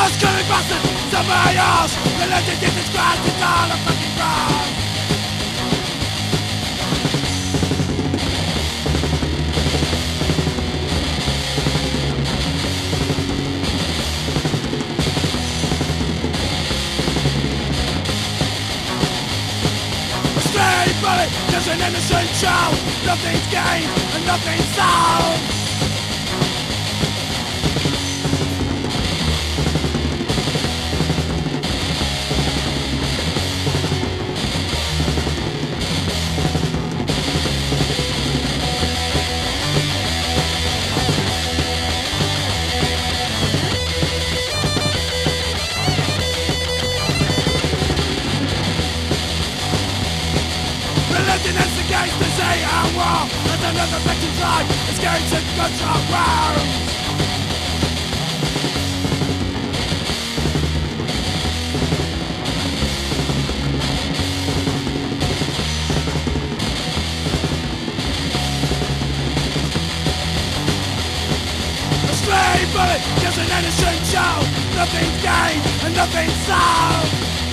Screaming bastard, somewhere else. Religion, Jesus Christ, it's all a fucking wrong. Straight bullet, just an innocent child. Nothing's gained and nothing's sold. Religion is against the say and war. As another victim's life is carried to control grounds. A stray bullet, just an innocent child. Nothing's gained and nothing's sold.